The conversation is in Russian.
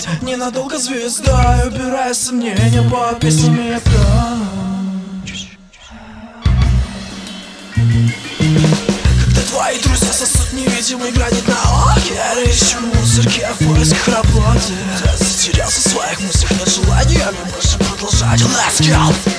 ненадолго звезда, убирая сомнения под песнями прочь. Когда твои друзья сосут невидимый гранит на оке, я ищу мусорки в поисках работы. Я затерялся в своих мыслях, нет желания больше продолжать. Let's go!